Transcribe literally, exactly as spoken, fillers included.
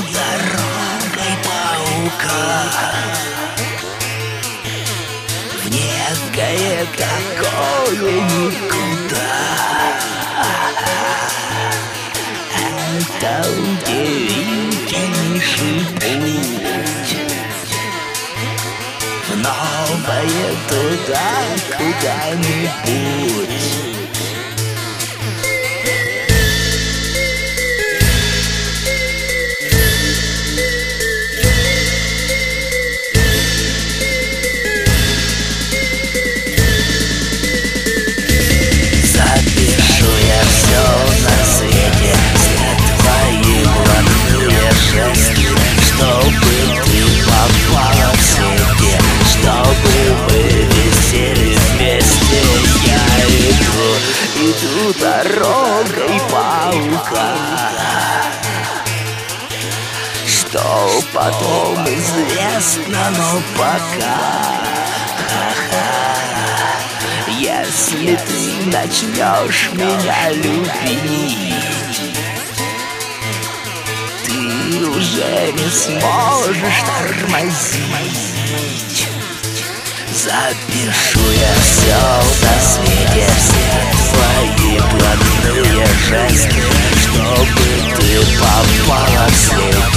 дорогой паука в некое такое никуда. Это удивительнейший путь в новое туда куда-нибудь. Запишу я все на свете, все твои блатные жесты, чтобы ты попала в сети, чтобы мы висели вместе. Я иду, иду дорогой паука, что потом известно, но пока. Если ты начнешь меня любить, ты уже не сможешь тормозить. Запишу я все на свете, все твои блатные жесты, чтобы ты попала в сеть,